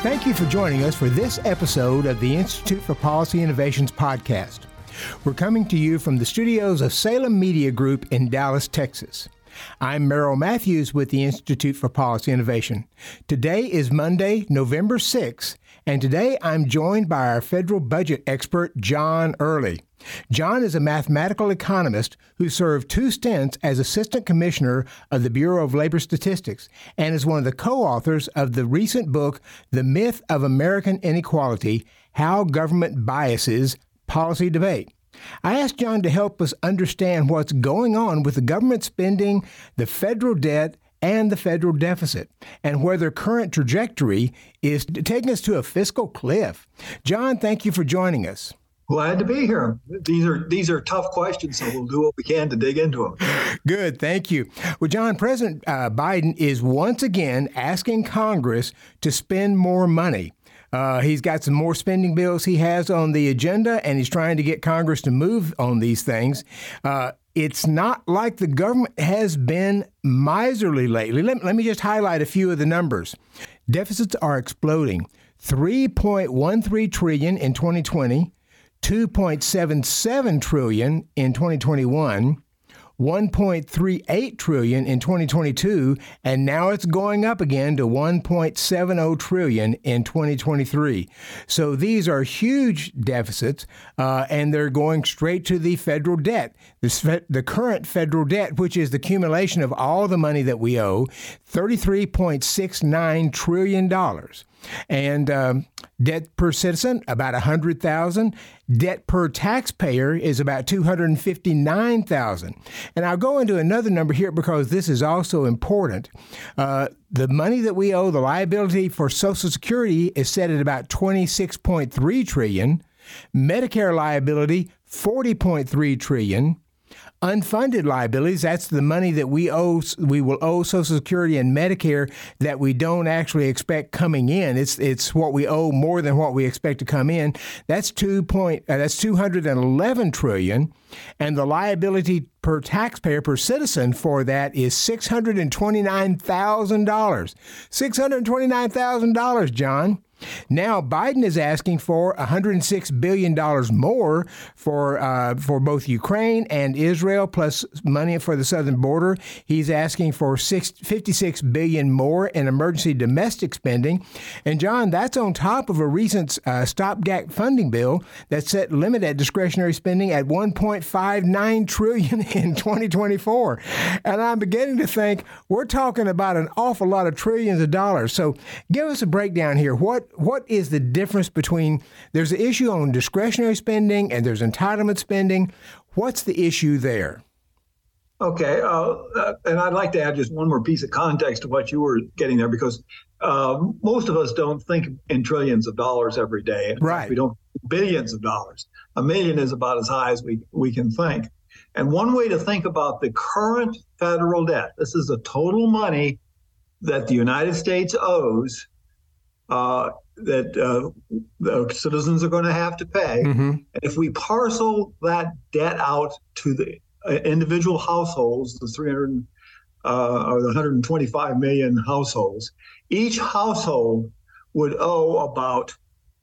Thank you for joining us for this episode of the Institute for Policy Innovations podcast. We're coming to you from the studios of Salem Media Group in Dallas, Texas. I'm Merrill Matthews with the Institute for Policy Innovation. Today is Monday, November 6th, and today I'm joined by our federal budget expert, John Early. John is a mathematical economist who served 2 stints as Assistant Commissioner of the Bureau of Labor Statistics and is one of the co-authors of the recent book, The Myth of American Inequality: How Government Biases Policy Debate. I asked John to help us understand what's going on with the government spending, the federal debt, and the federal deficit, and whether current trajectory is taking us to a fiscal cliff. John, thank you for joining us. Glad to be here. These are tough questions, so we'll do what we can to dig into them. Good, thank you. Well, John, President Biden is once again asking Congress to spend more money. He's got some more spending bills he has on the agenda, and he's trying to get Congress to move on these things. It's not like the government has been miserly lately. Let me just highlight a few of the numbers. Deficits are exploding. $3.13 trillion in 2020. $2.77 trillion in 2021, $1.38 trillion in 2022, and now it's going up again to $1.70 trillion in 2023. So these are huge deficits, and they're going straight to the federal debt. The current federal debt, which is the accumulation of all the money that we owe, $33.69 trillion. And debt per citizen, about $100,000. Debt per taxpayer is about $259,000. And I'll go into another number here because this is also important. The money that we owe, the liability for Social Security, is set at about $26.3 trillion. Medicare liability, $40.3 trillion. Unfunded liabilities, that's the money that we will owe Social Security and Medicare that we don't actually expect coming in. It's what we owe more than what we expect to come in. That's $211 trillion, and the liability per taxpayer, per citizen for that is $629,000. $629,000, John. Now, Biden is asking for $106 billion more for both Ukraine and Israel, plus money for the southern border. He's asking for $56 billion more in emergency domestic spending. And, John, that's on top of a recent stopgap funding bill that set limit at discretionary spending at $1.59 trillion in 2024. And I'm beginning to think we're talking about an awful lot of trillions of dollars. So give us a breakdown here. What is the difference between, there's an issue on discretionary spending and there's entitlement spending. What's the issue there? Okay, and I'd like to add just one more piece of context to what you were getting there, because most of us don't think in trillions of dollars every day. Right. We don't billions of dollars. $1 million is about as high as we can think. And one way to think about the current federal debt, this is the total money that the United States owes that the citizens are going to have to pay. Mm-hmm. And if we parcel that debt out to the individual households, the 125 million households, each household would owe about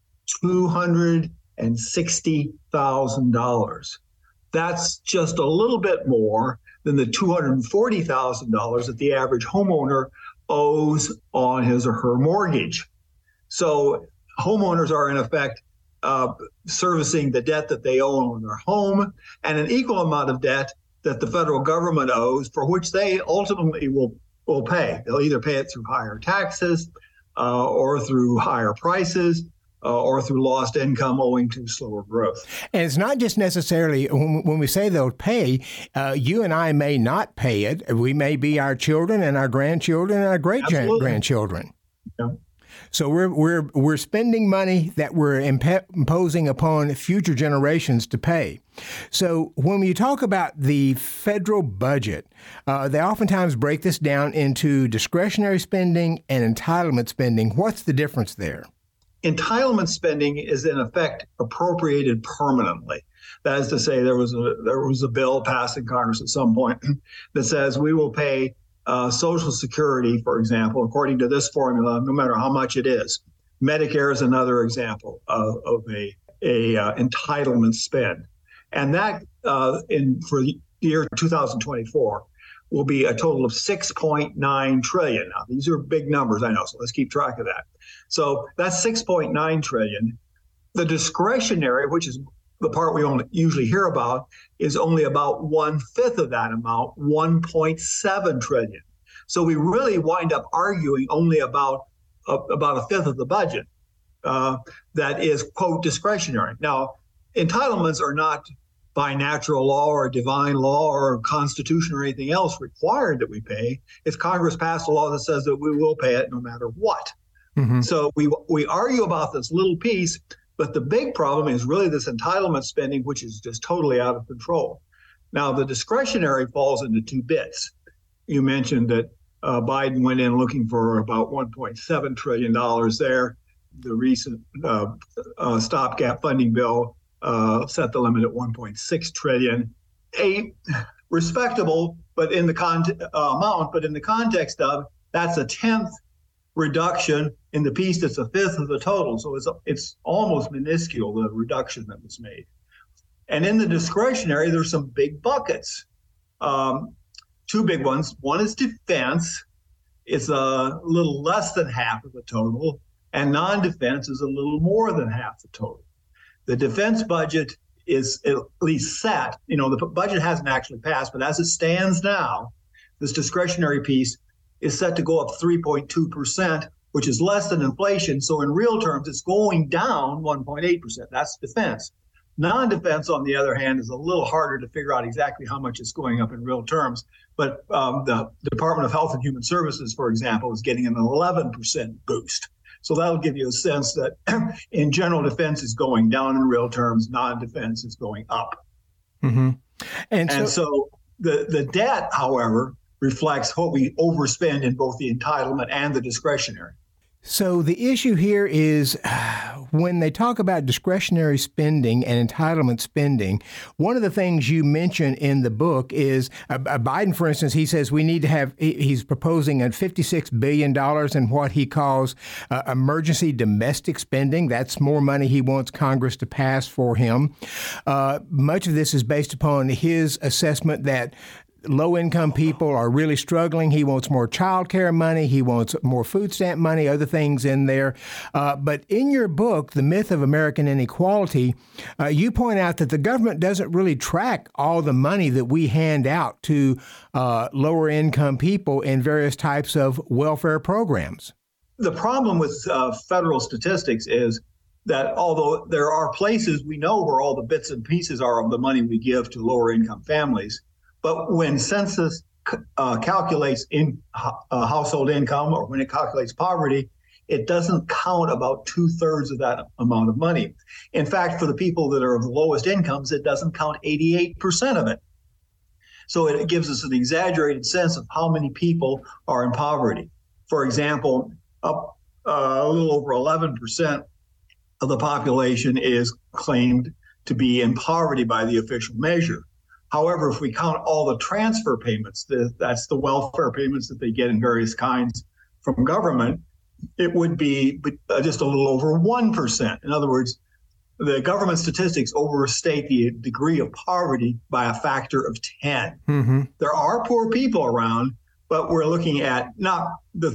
$260,000. That's just a little bit more than the $240,000 that the average homeowner owes on his or her mortgage. So homeowners are, in effect, servicing the debt that they owe on their home and an equal amount of debt that the federal government owes, for which they ultimately will pay. They'll either pay it through higher taxes or through higher prices or through lost income owing to slower growth. And it's not just necessarily, when we say they'll pay, you and I may not pay it. We may be our children and our grandchildren and our great-grandchildren. Yeah. So we're spending money that we're imposing upon future generations to pay. So when you talk about the federal budget, they oftentimes break this down into discretionary spending and entitlement spending. What's the difference there? Entitlement spending is, in effect, appropriated permanently. That is to say, there was a bill passed in Congress at some point that says we will pay Social Security, for example, according to this formula, no matter how much it is. Medicare is another example of a entitlement spend. And that for the year 2024 will be a total of 6.9 trillion. Now, these are big numbers, I know, so let's keep track of that. So that's 6.9 trillion. The discretionary, which is the part we usually hear about, is only about 1/5 of that amount, 1.7 trillion. So we really wind up arguing only about a fifth of the budget that is, quote, discretionary. Now, entitlements are not by natural law or divine law or constitution or anything else required that we pay. If Congress passed a law that says that we will pay it no matter what. Mm-hmm. So we argue about this little piece, but the big problem is really this entitlement spending, which is just totally out of control. Now, the discretionary falls into two bits. You mentioned that Biden went in looking for about $1.7 trillion there. The recent stopgap funding bill set the limit at 1.6 trillion, a respectable, but in the amount, but in the context of that's a 10th reduction in the piece that's a fifth of the total. So it's almost minuscule, the reduction that was made. And in the discretionary, there's some big buckets. Two big ones. One is defense. It's a little less than half of the total, and non-defense is a little more than half the total. The defense budget is at least set. You know, the budget hasn't actually passed, but as it stands now, this discretionary piece is set to go up 3.2%, which is less than inflation. So in real terms, it's going down 1.8%. That's defense. Non-defense, on the other hand, is a little harder to figure out exactly how much it's going up in real terms. But the Department of Health and Human Services, for example, is getting an 11% boost. So that'll give you a sense that in general, defense is going down in real terms, non-defense is going up. Mm-hmm. And so the debt, however, reflects what we overspend in both the entitlement and the discretionary. So the issue here is when they talk about discretionary spending and entitlement spending, one of the things you mention in the book is Biden, for instance, he says we need to have, he's proposing a $56 billion in what he calls emergency domestic spending. That's more money he wants Congress to pass for him. Much of this is based upon his assessment that low-income people are really struggling. He wants more child care money. He wants more food stamp money, other things in there. But in your book, The Myth of American Inequality, you point out that the government doesn't really track all the money that we hand out to lower-income people in various types of welfare programs. The problem with federal statistics is that although there are places we know where all the bits and pieces are of the money we give to lower-income families, but when census calculates household income, or when it calculates poverty, it doesn't count about 2/3 of that amount of money. In fact, for the people that are of the lowest incomes, it doesn't count 88% of it. So it gives us an exaggerated sense of how many people are in poverty. For example, a little over 11% of the population is claimed to be in poverty by the official measure. However, if we count all the transfer payments, that's the welfare payments that they get in various kinds from government, it would be just a little over 1%. In other words, the government statistics overstate the degree of poverty by a factor of 10. Mm-hmm. There are poor people around, but we're looking at not the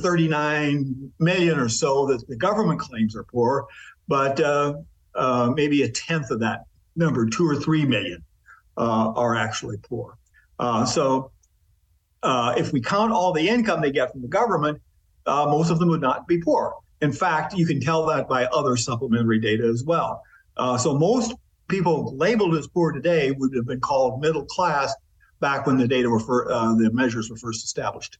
39 million or so that the government claims are poor, but maybe a tenth of that number, 2 or 3 million. Are actually poor. So if we count all the income they get from the government, most of them would not be poor. In fact, you can tell that by other supplementary data as well. So most people labeled as poor today would have been called middle class back when the data the measures were first established.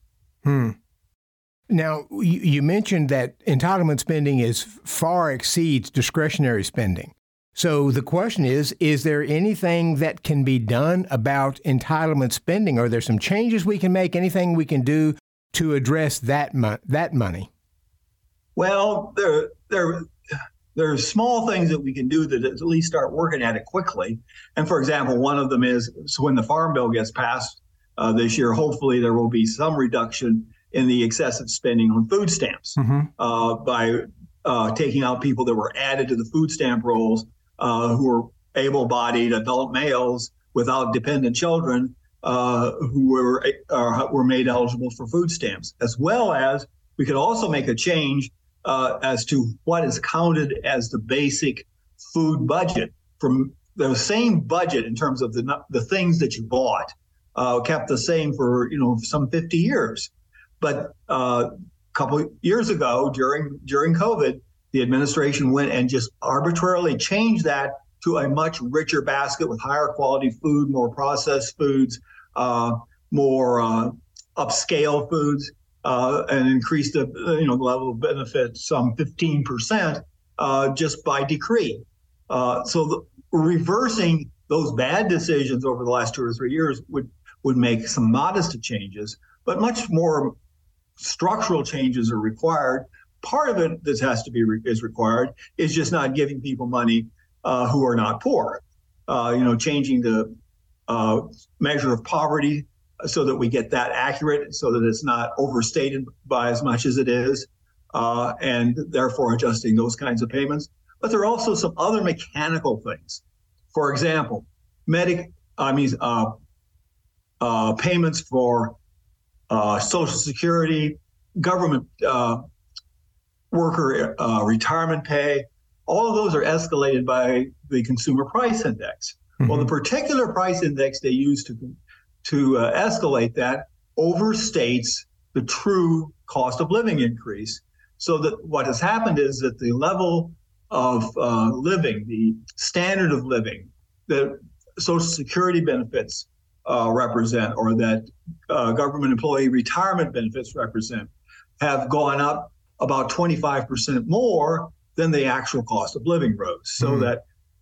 Now, you mentioned that entitlement spending far exceeds discretionary spending. So the question is there anything that can be done about entitlement spending? Are there some changes we can make, anything we can do to address that money? Well, there are small things that we can do that at least start working at it quickly. And for example, one of them is, so when the Farm Bill gets passed this year, hopefully there will be some reduction in the excessive spending on food stamps by taking out people that were added to the food stamp rolls, who were able-bodied adult males without dependent children, who were made eligible for food stamps, as well as we could also make a change as to what is counted as the basic food budget. From the same budget in terms of the things that you bought, kept the same for some 50 years. But a couple of years ago, during COVID, the administration went and just arbitrarily changed that to a much richer basket with higher quality food, more processed foods, more upscale foods, and increased the level of benefit some 15% just by decree. So reversing those bad decisions over the last 2 or 3 years would make some modest changes, but much more structural changes are required. Part of it that has to be is required is just not giving people money who are not poor. Changing the measure of poverty so that we get that accurate, so that it's not overstated by as much as it is, and therefore adjusting those kinds of payments. But there are also some other mechanical things. For example, payments for Social Security, government worker retirement pay, all of those are escalated by the Consumer Price Index. Mm-hmm. Well, the particular price index they use to escalate that overstates the true cost of living increase. So that what has happened is that the level of living, the standard of living that Social Security benefits represent, or that government employee retirement benefits represent, have gone up about 25% more than the actual cost of living rose. So that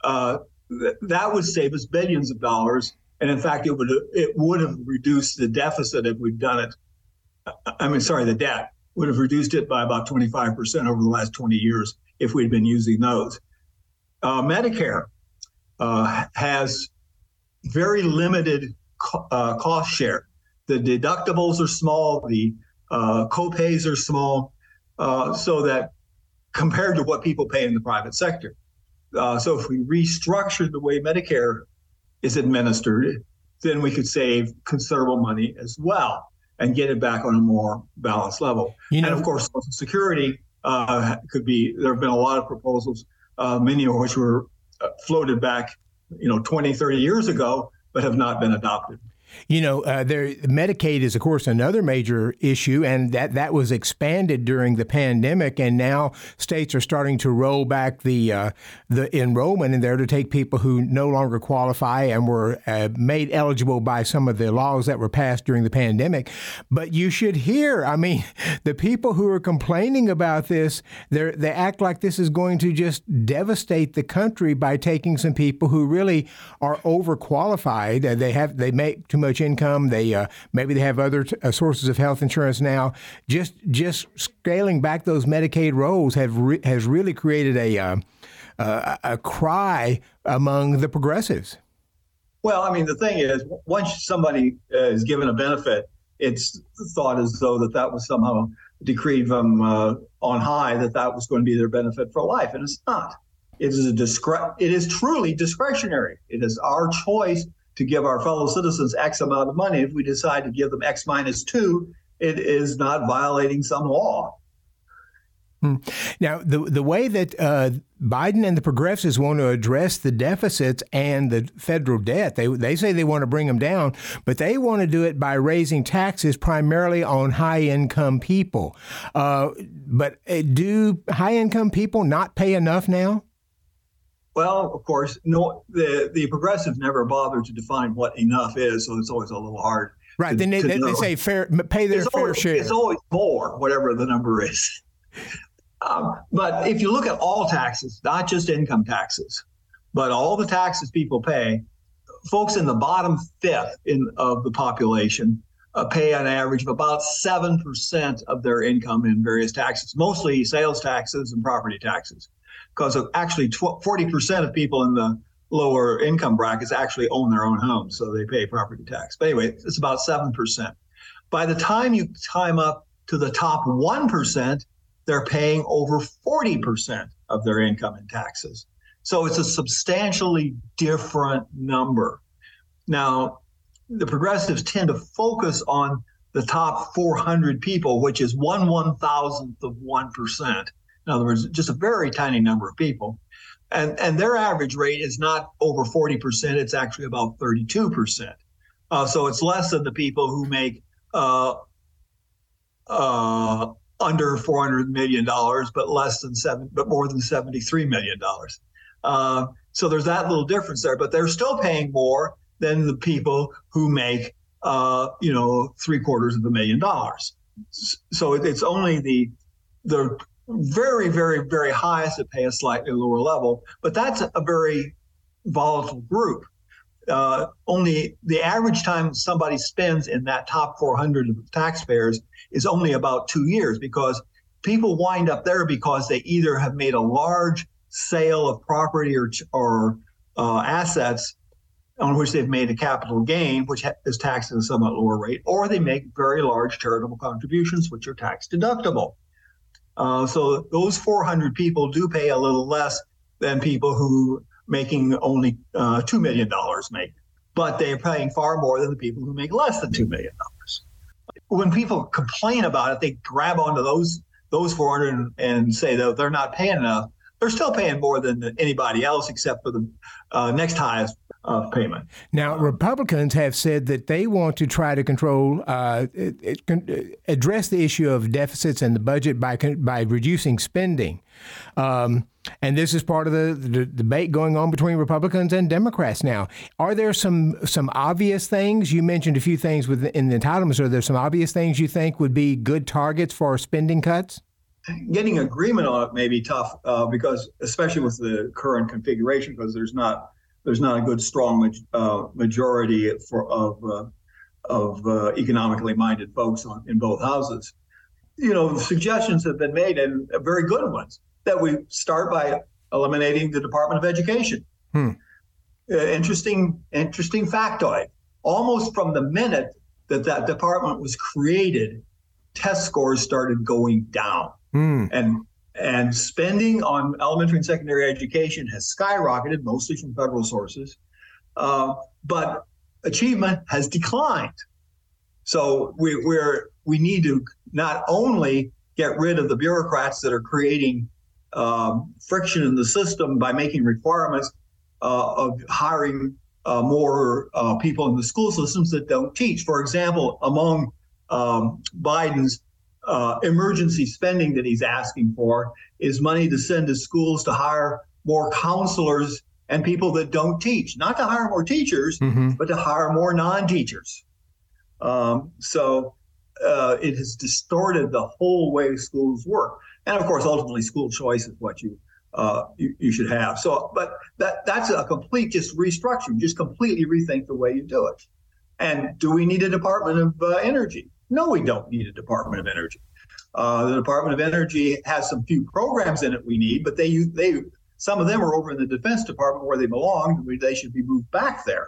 that would save us billions of dollars. And in fact, it would have reduced the deficit if we'd done it. The debt would have reduced it by about 25% over the last 20 years if we'd been using those. Medicare has very limited cost share. The deductibles are small, the co-pays are small, so that compared to what people pay in the private sector. So if we restructured the way Medicare is administered, then we could save considerable money as well and get it back on a more balanced level. And of course, Social Security could be, there have been a lot of proposals, many of which were floated back, 20, 30 years ago, but have not been adopted. Medicaid is, of course, another major issue, and that was expanded during the pandemic, and now states are starting to roll back the enrollment in there to take people who no longer qualify and were made eligible by some of the laws that were passed during the pandemic. But you should hear, the people who are complaining about this, they act like this is going to just devastate the country by taking some people who really are overqualified. They make too much income. Maybe they have other sources of health insurance now. Just scaling back those Medicaid rolls has really created a cry among the progressives. Well, the thing is, once somebody is given a benefit, it's thought as though that was somehow decreed from on high, that was going to be their benefit for life, and it's not. It is truly discretionary. It is our choice to give our fellow citizens X amount of money. If we decide to give them X minus 2, it is not violating some law. Now, the way that Biden and the progressives want to address the deficits and the federal debt, they say they want to bring them down, but they want to do it by raising taxes primarily on high-income people. But do high-income people not pay enough now? Well, of course, no. The progressives never bother to define what enough is, so it's always a little hard. Right. Then they say pay their fair share. It's always more, whatever the number is. But if you look at all taxes, not just income taxes, but all the taxes people pay, folks in the bottom fifth of the population pay on average of about 7% of their income in various taxes, mostly sales taxes and property taxes. Because actually 40% of people in the lower income brackets actually own their own homes, so they pay property tax. But anyway, it's about 7%. By the time you climb up to the top 1%, they're paying over 40% of their income in taxes. So it's a substantially different number. Now, the progressives tend to focus on the top 400 people, which is 1/1000th of 1%. In other words, just a very tiny number of people. And their average rate is not over 40%, it's actually about 32%. So it's less than the people who make under $400 million, but more than $73 million. So there's that little difference there, but they're still paying more than the people who make, $750,000. So it's only the very, very, very highest that pay a slightly lower level, but that's a very volatile group. Only the average time somebody spends in that top 400 of taxpayers is only about 2 years, because people wind up there because they either have made a large sale of property or assets on which they've made a capital gain, which is taxed at a somewhat lower rate, or they make very large charitable contributions, which are tax deductible. So those 400 people do pay a little less than people who making only $2 million make, but they're paying far more than the people who make less than $2 million. When people complain about it, they grab onto those 400 and say that they're not paying enough. They're still paying more than anybody else except for the next highest payment. Now, Republicans have said that they want to try to control, address the issue of deficits in the budget by reducing spending. And this is part of the debate going on between Republicans and Democrats now. Are there some obvious things? You mentioned a few things in the entitlements. Are there some obvious things you think would be good targets for spending cuts? Getting agreement on it may be tough because, especially with the current configuration, because there's not a good strong majority of economically minded folks in both houses. Suggestions have been made, and very good ones, that we start by eliminating the Department of Education. Interesting factoid. Almost from the minute that department was created, test scores started going down. And spending on elementary and secondary education has skyrocketed, mostly from federal sources, but achievement has declined. So we need to not only get rid of the bureaucrats that are creating friction in the system by making requirements of hiring more people in the school systems that don't teach. For example, among Biden's emergency spending that he's asking for is money to send to schools to hire more counselors and people that don't teach, not to hire more teachers, but to hire more non-teachers. So it has distorted the whole way schools work. And of course, ultimately, school choice is what you should have. So, but that's a complete just restructuring, just completely rethink the way you do it. And do we need a Department of Energy? No, we don't need a Department of Energy. The Department of Energy has some few programs in it we need, but some of them are over in the Defense Department where they belong. They should be moved back there.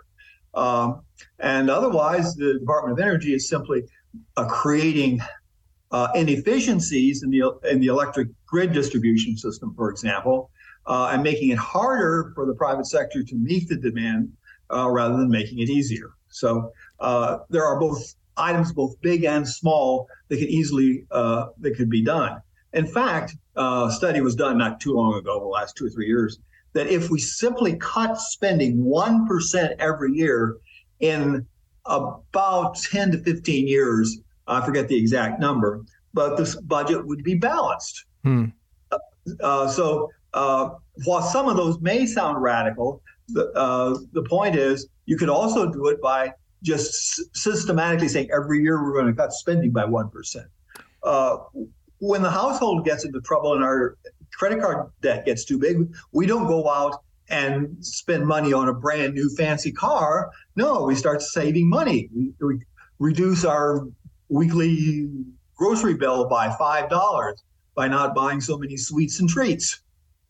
And otherwise, the Department of Energy is simply creating inefficiencies in the electric grid distribution system, for example, and making it harder for the private sector to meet the demand rather than making it easier. So there are items both big and small that could be done. In fact, a study was done not too long ago, the last 2 or 3 years, that if we simply cut spending 1% every year in about 10 to 15 years, I forget the exact number, but this budget would be balanced. So while some of those may sound radical, the point is you could also do it by just systematically saying every year we're going to cut spending by 1%. When the household gets into trouble and our credit card debt gets too big, we don't go out and spend money on a brand new fancy car. No, we start saving money. We reduce our weekly grocery bill by $5 by not buying so many sweets and treats.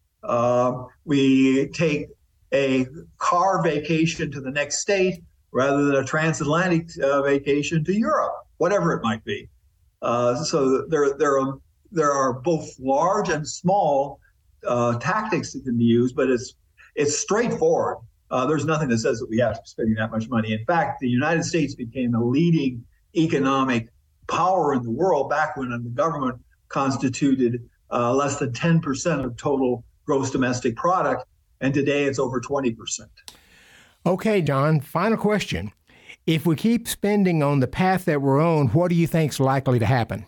We take a car vacation to the next state rather than a transatlantic vacation to Europe, whatever it might be. So there are there are both large and small tactics that can be used, but it's straightforward. There's nothing that says that we have to be spending that much money. In fact, the United States became a leading economic power in the world back when the government constituted less than 10% of total gross domestic product, and today it's over 20%. Okay, John, final question. If we keep spending on the path that we're on, what do you think is likely to happen?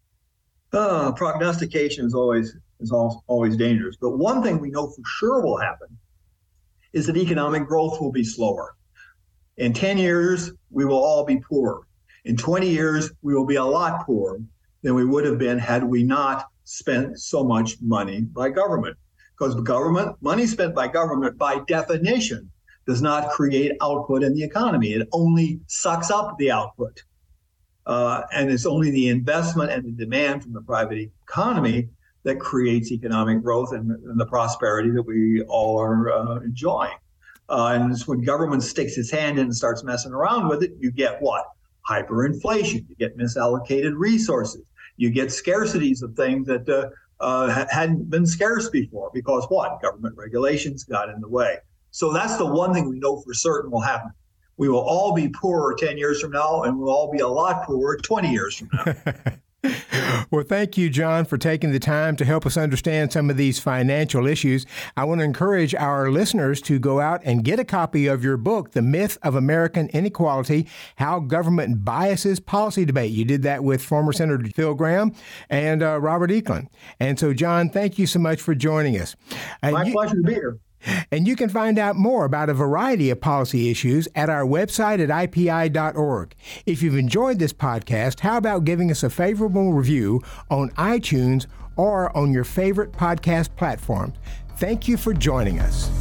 Prognostication is always dangerous. But one thing we know for sure will happen is that economic growth will be slower. In 10 years, we will all be poor. In 20 years, we will be a lot poorer than we would have been had we not spent so much money by government. Because money spent by government, by definition, does not create output in the economy. It only sucks up the output. And it's only the investment and the demand from the private economy that creates economic growth and the prosperity that we all are enjoying. And it's when government sticks its hand in and starts messing around with it, you get what? Hyperinflation. You get misallocated resources. You get scarcities of things that hadn't been scarce before because what? Government regulations got in the way. So that's the one thing we know for certain will happen. We will all be poorer 10 years from now, and we'll all be a lot poorer 20 years from now. Well, thank you, John, for taking the time to help us understand some of these financial issues. I want to encourage our listeners to go out and get a copy of your book, The Myth of American Inequality, How Government Biases Policy Debate. You did that with former Senator Phil Gramm and Robert Eklund. And so, John, thank you so much for joining us. My pleasure to be here. And you can find out more about a variety of policy issues at our website at IPI.org. If you've enjoyed this podcast, how about giving us a favorable review on iTunes or on your favorite podcast platform? Thank you for joining us.